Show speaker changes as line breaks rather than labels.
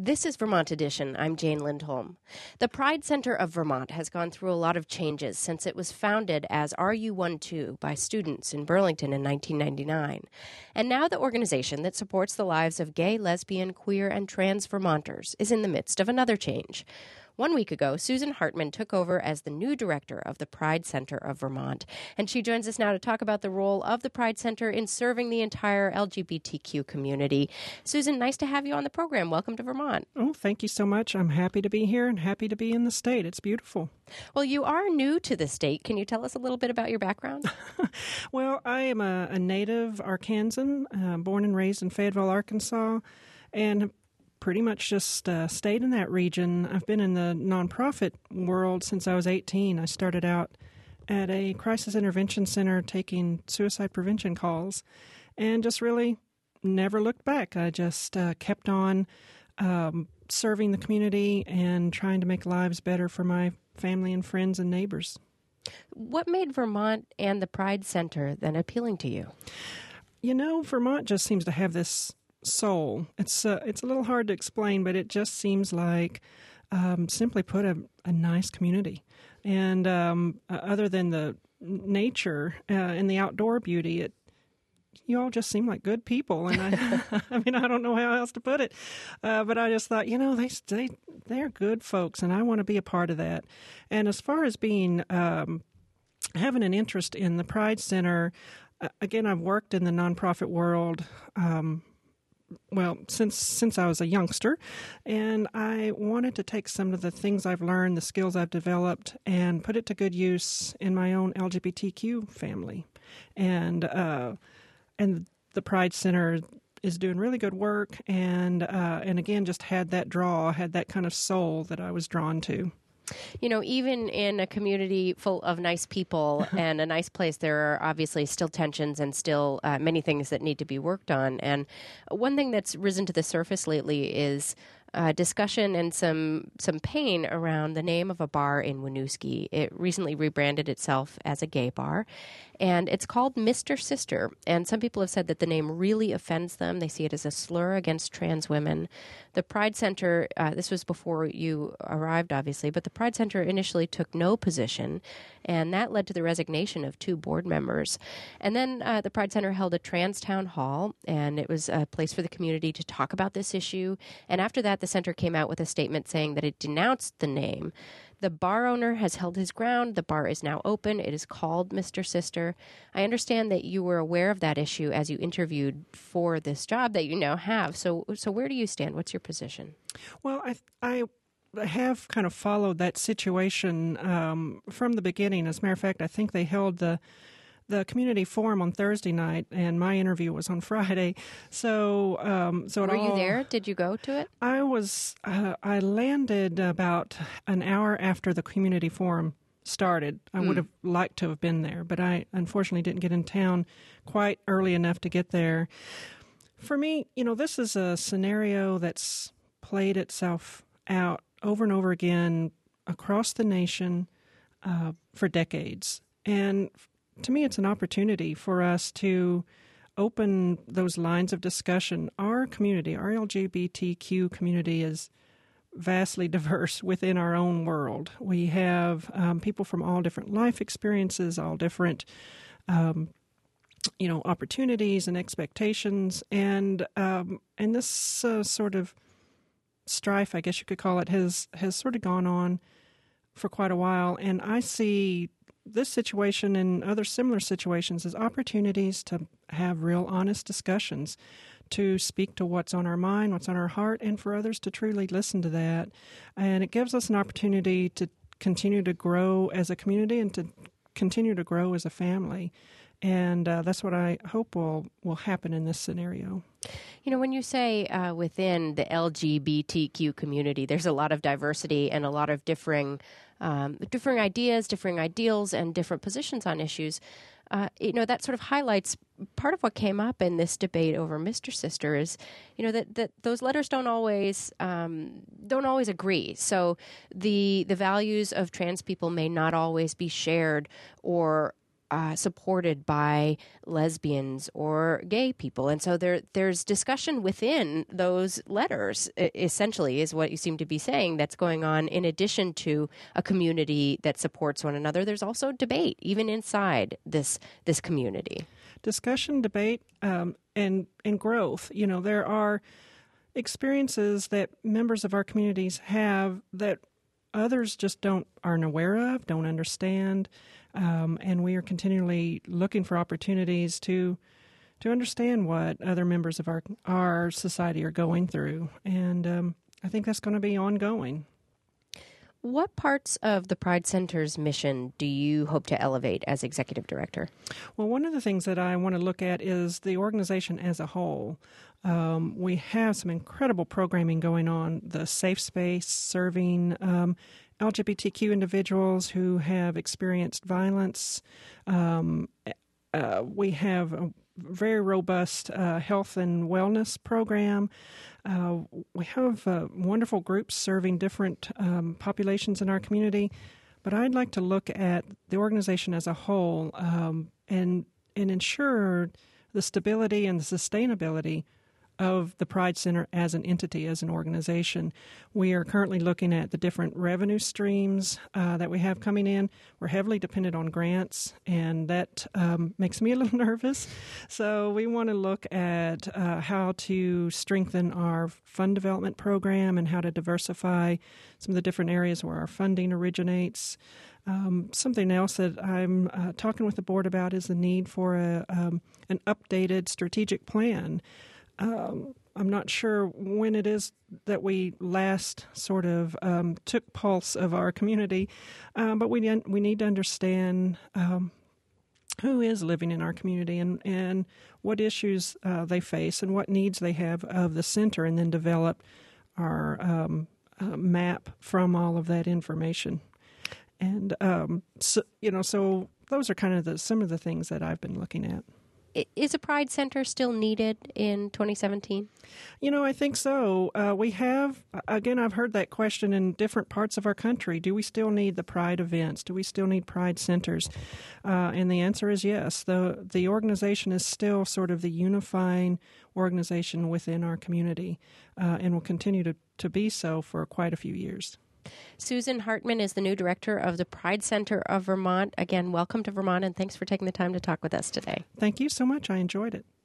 This is Vermont Edition. I'm Jane Lindholm. The Pride Center of Vermont has gone through a lot of changes since it was founded as RU12 by students in Burlington in 1999. And now the organization that supports the lives of gay, lesbian, queer, and trans Vermonters is in the midst of another change. 1 week ago, Susan Hartman took over as the new director of the Pride Center of Vermont, and she joins us now to talk about the role of the Pride Center in serving the entire LGBTQ community. Susan, nice to have you on the program. Welcome to Vermont.
Oh, thank you so much. I'm happy to be here and happy to be in the state. It's beautiful.
Well, you are new to the state. Can you tell us a little bit about your background?
Well, I am a native Arkansan, born and raised in Fayetteville, Arkansas, and pretty much just stayed in that region. I've been in the nonprofit world since I was 18. I started out at a crisis intervention center taking suicide prevention calls and just really never looked back. I just kept on serving the community and trying to make lives better for my family and friends and neighbors.
What made Vermont and the Pride Center then appealing to you?
You know, Vermont just seems to have this soul. It's a little hard to explain, but it just seems like, simply put, a nice community. And other than the nature and the outdoor beauty, you all just seem like good people. And I mean, I don't know how else to put it, but I just thought, you know, they're good folks, and I want to be a part of that. And as far as being having an interest in the Pride Center, again, I've worked in the nonprofit world. Well, since I was a youngster, and I wanted to take some of the things I've learned, the skills I've developed, and put it to good use in my own LGBTQ family. And the Pride Center is doing really good work, and again, just had that kind of soul that I was drawn to.
You know, even in a community full of nice people and a nice place, there are obviously still tensions and still many things that need to be worked on. And one thing that's risen to the surface lately is discussion and some pain around the name of a bar in Winooski. It recently rebranded itself as a gay bar, and it's called Mr. Sister. And some people have said that the name really offends them. They see it as a slur against trans women. The Pride Center, this was before you arrived, obviously, but the Pride Center initially took no position, and that led to the resignation of 2 board members. And then the Pride Center held a trans town hall, and it was a place for the community to talk about this issue. And after that, the center came out with a statement saying that it denounced the name. The bar owner has held his ground. The bar is now open. It is called Mr. Sister. I understand that you were aware of that issue as you interviewed for this job that you now have. So where do you stand? What's your position?
Well, I have kind of followed that situation from the beginning. As a matter of fact, I think they held the community forum on Thursday night, and my interview was on Friday. So
were you there? Did you go to it?
I was. I landed about an hour after the community forum started. I would have liked to have been there, but I unfortunately didn't get in town quite early enough to get there. For me, you know, this is a scenario that's played itself out over and over again across the nation for decades, and to me, it's an opportunity for us to open those lines of discussion. Our community, our LGBTQ community, is vastly diverse within our own world. We have people from all different life experiences, all different, opportunities and expectations, and this sort of strife, I guess you could call it, has sort of gone on for quite a while. And I see this situation and other similar situations as opportunities to have real honest discussions, to speak to what's on our mind, what's on our heart, and for others to truly listen to that. And it gives us an opportunity to continue to grow as a community and to continue to grow as a family. And that's what I hope will happen in this scenario.
You know, when you say within the LGBTQ community, there's a lot of diversity and a lot of differing ideas, differing ideals, and different positions on issues. That sort of highlights part of what came up in this debate over Mr. Sister is, that those letters don't always agree. So the values of trans people may not always be shared or supported by lesbians or gay people. And so there's discussion within those letters, essentially, is what you seem to be saying, that's going on in addition to a community that supports one another. There's also debate, even inside this community.
Discussion, debate, and growth. There are experiences that members of our communities have that others just aren't aware of, don't understand. And we are continually looking for opportunities to understand what other members of our society are going through. And I think that's going to be ongoing.
What parts of the Pride Center's mission do you hope to elevate as executive director?
Well, one of the things that I want to look at is the organization as a whole. We have some incredible programming going on, the safe space, serving LGBTQ individuals who have experienced violence. We have a very robust health and wellness program. We have wonderful groups serving different populations in our community. But I'd like to look at the organization as a whole and ensure the stability and the sustainability of the Pride Center as an entity, as an organization. We are currently looking at the different revenue streams that we have coming in. We're heavily dependent on grants, and that makes me a little nervous. So we want to look at how to strengthen our fund development program and how to diversify some of the different areas where our funding originates. Something else that I'm talking with the board about is the need for an updated strategic plan. I'm not sure when it is that we last sort of took pulse of our community, but we need to understand who is living in our community and what issues they face and what needs they have of the center, and then develop our map from all of that information. And so those are kind of some of the things that I've been looking at.
Is a Pride Center still needed in 2017?
I think so. We have, again, I've heard that question in different parts of our country. Do we still need the Pride events? Do we still need Pride Centers? And the answer is yes. The organization is still sort of the unifying organization within our community and will continue to be so for quite a few years.
Susan Hartman is the new director of the Pride Center of Vermont. Again, welcome to Vermont, and thanks for taking the time to talk with us today.
Thank you so much. I enjoyed it.